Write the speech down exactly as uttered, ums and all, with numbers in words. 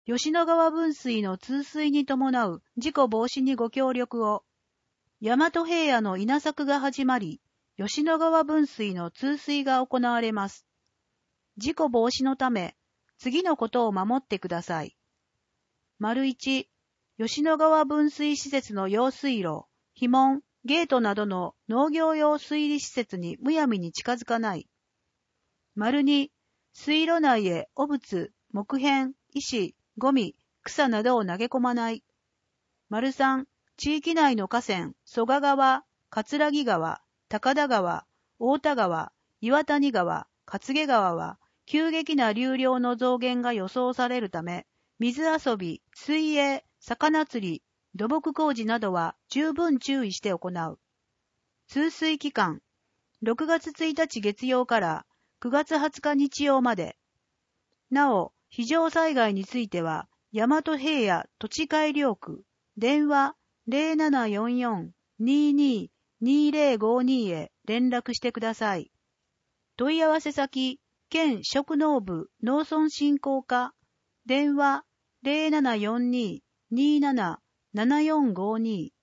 吉野川分水の通水に伴う事故防止にご協力を。大和平野の稲作が始まり、吉野川分水の通水が行われます。事故防止のため、次のことを守ってください。丸いち、吉野川分水施設の用水路、樋門、ゲートなどの農業用水利施設にむやみに近づかない。丸に、水路内へ汚物、木片、石、ゴミ、草などを投げ込まない。丸さん、地域内の河川、曽我川、葛城川、高田川、太田川、岩谷川、勝毛川は、急激な流量の増減が予想されるため、水遊び、水泳、魚釣り、土木工事などは十分注意して行う。通水期間、ろくがつついたち月曜からくがつはつか日曜まで。なお、非常災害については、大和平野土地改良区、電話 ゼロななよんよん にーにー にーぜろごにー へ連絡してください。問い合わせ先、県職能部農村振興課、電話 ゼロななよんにー にーなな ななよんごにー